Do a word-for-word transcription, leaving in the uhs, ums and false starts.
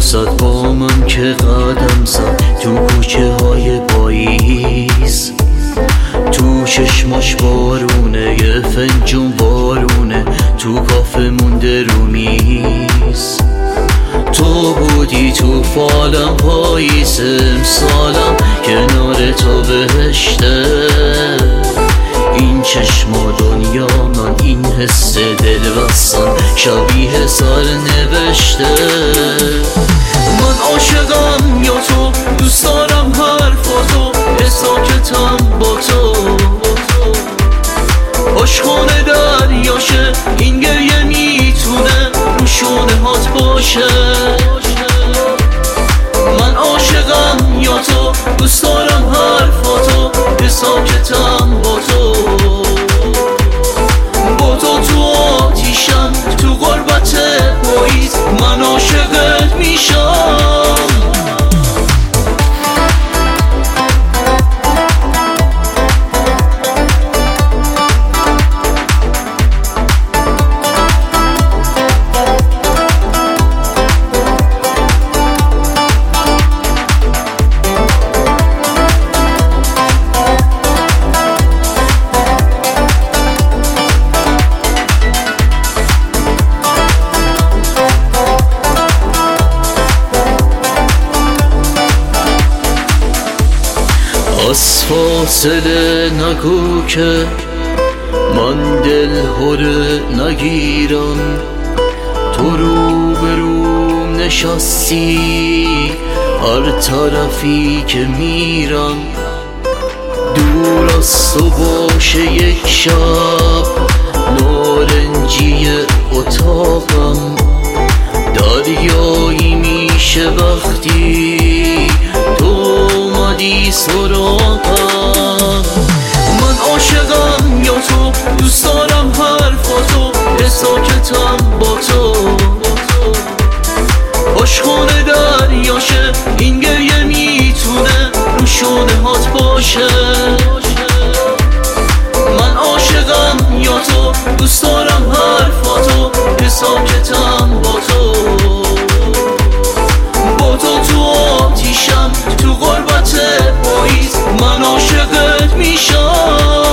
فرصت با من که قدم زد تو کوچه های پاییز، تو چشماش بارونه، یه فنجون بارونه، تو کافه مونده رو میز. تو بودی تو فالم پاییز امسالم، کنار تو بهشته. این چشما دنیا من، این حس دل بستن شبیه سال نوشته. من عاشقم یا تو، دوست دارم حرفاتو، ساکتم با تو. عشقانه دریاشه این گریه، میتونه رو شونه هات باشه. من عاشقم یا تو، دوست دارم حرفاتو، ساکتم با تو. با تو تو آتیشم، تو غربت پاییز من عاشقت میشم. از فاصله نگو که من دل هره نگیرم. تو رو به روم نشستی، هر طرفی که میرم. دور از تو باشه یک شب، نارنجی اتاقم دریایی میشه وقتی تو اومدی سراغم. من عاشقم یا تو، دوست دارم حرفاتو، ساکتم با تو. عشقانه دریاشه این گریه، میتونه رو شونه هات باشه. من عاشقم یا تو، دوست دارم حرفاتو، ساکتم با تو. با تو تو آتیشم، تو غربت پاییز من عاشقت میشم.